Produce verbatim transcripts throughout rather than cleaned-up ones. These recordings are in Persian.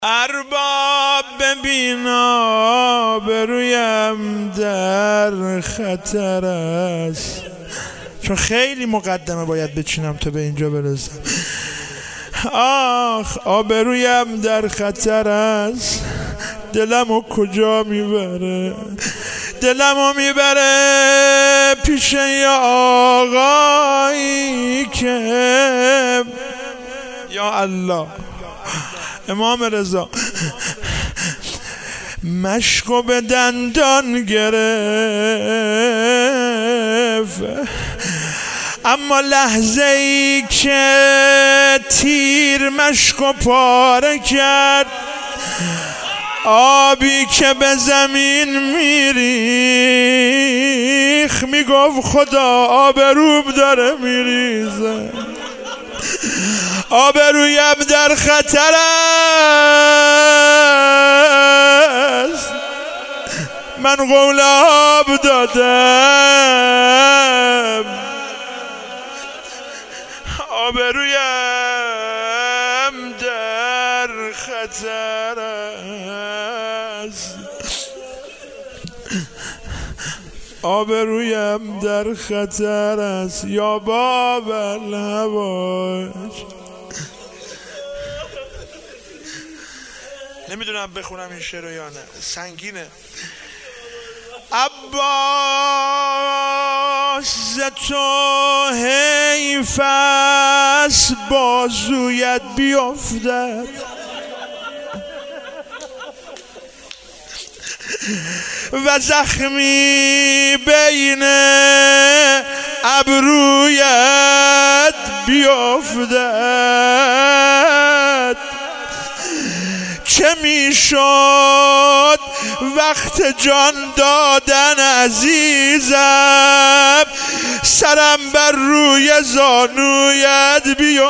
ارباب ببین آبرویم در خطر است. چون خیلی مقدمه باید بچینم تا به اینجا برسم. آخ آبرویم در خطر است، دلمو کجا میبره؟ دلمو میبره پیش یا آقایی که یا الله امام رضا مشکو به دندان گرفت، اما لحظه ای که تیر مشکو پاره کرد، آبی که به زمین میریخ میگفت خدا آبروم داره میریزه، آبرویم در خطر است، من قول آب دادم، آبرویم در خطر است، آبرویم در خطر است یا بابا نباش. نمیدونم بخونم این شعر یا نه، سنگینه. عباس ز تو حیف است بازویت بیفتد، و زخمی بین ابرویت بیفتد، چه میشد وقت جان دادن عزیزم، سرم بر روی زانویت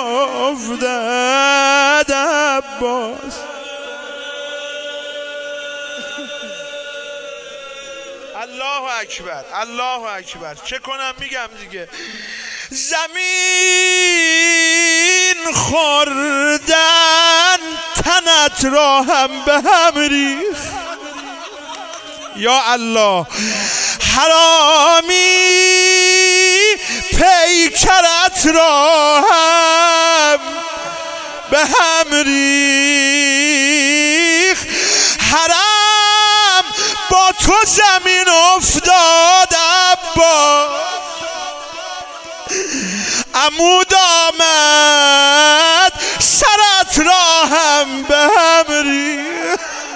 بیفتد. عباس الله اکبر الله اکبر. چه کنم میگم دیگه. زمین خوردن تنت را هم به هم ریخ یا الله، حرامی پیکرت را هم به هم ریخ، حرام با تو زمین افتاد. عبا عمود آمد سرت را هم به هم ریخ.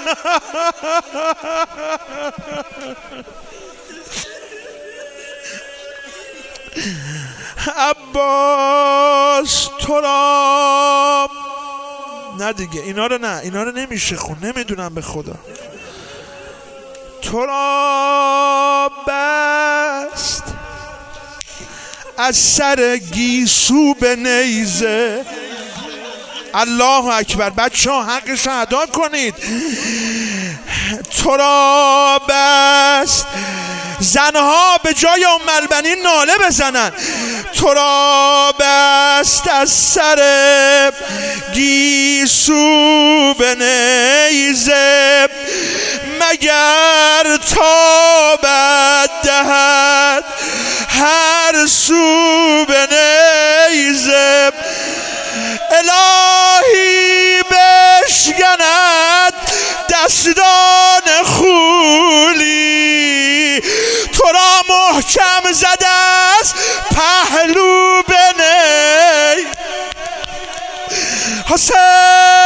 عباس تو را نه دیگه، اینا رو نه، اینا رو نمیشه خون، نمیدونم به خدا. تو را بست از سر گیسو به نیزه. الله اکبر. بچه ها حقش ادا کنید. تو را بست، زنها به جای ام البنین ناله بزنن. تو را بست از سر گیسو به نیزه، مگر تابت دهد هر سو به نیزه، الهی بشکند دستان خولی، تو را محکم زده است پهلو به نی. حسین